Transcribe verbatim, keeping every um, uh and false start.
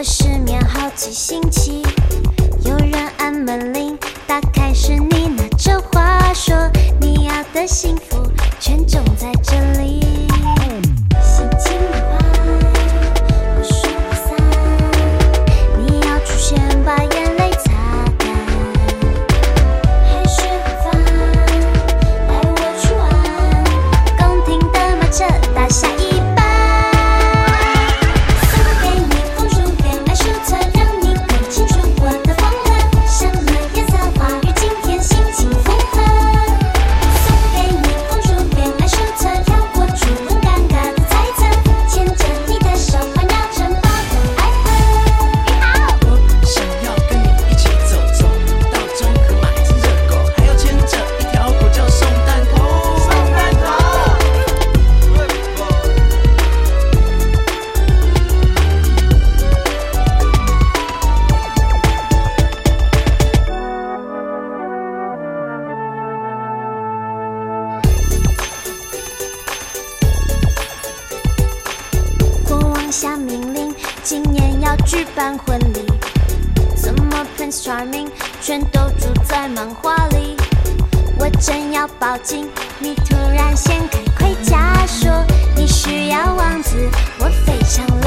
失眠好奇星期，有人按门铃，打开是你拿着话说，你要的幸福全种在这里。心情的话，我说不散，你要出现把眼泪擦干，还是很烦，带我去玩，宫廷的马车打下一半。下命令，今年要举办婚礼，怎么 Prince Charming 全都住在漫画里？我正要报警，你突然掀开盔甲说你需要王子，我非常。